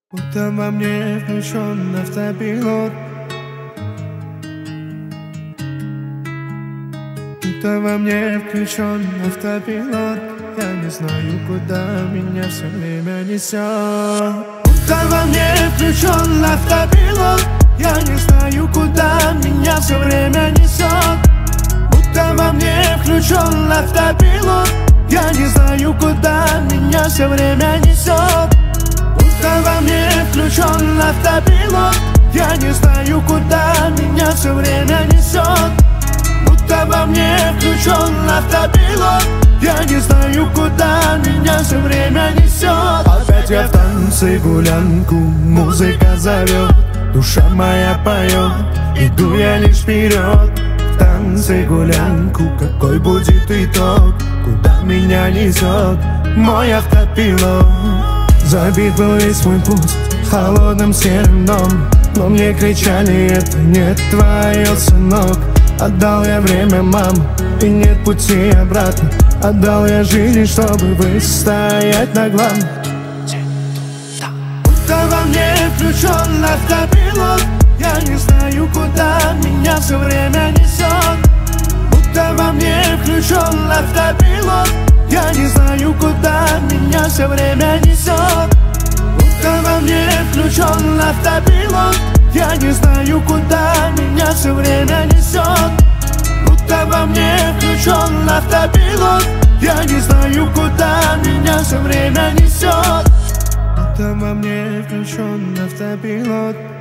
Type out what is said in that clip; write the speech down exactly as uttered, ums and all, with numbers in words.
Будто во мне включен автопилот, будто во мне включен автопилот. Я не знаю, куда меня все время несет. Будто во мне включен автопилот. Я не знаю, куда меня все время несет. Будто во мне включен автопилот. Я не знаю, куда меня все время несет. Будто во мне включен автопилот. Я не знаю, куда меня все время несет. Будто во мне включен автопилот. Я не знаю, куда меня все время несет. Опять я в танце гулянку, музыка зовет, душа моя поет, иду я лишь вперед. В танце гулянку, какой будет итог? Куда меня несет мой автопилот? Забит был весь мой путь холодным серым дном, но мне кричали: это не твое, сынок. Отдал я время, мам, и нет пути обратно. Отдал я жизнь, чтобы выстоять на главном. Будто во мне включен автопилот. Я не знаю, куда меня все время несет. Будто во мне включен автопилот. Я не знаю, куда меня все время несет. Будто во мне включен автопилот. Я не знаю, куда меня все время несет. Будто во мне включен автопилот. Я не знаю, куда меня все время несет. Будто во мне включен автопилот.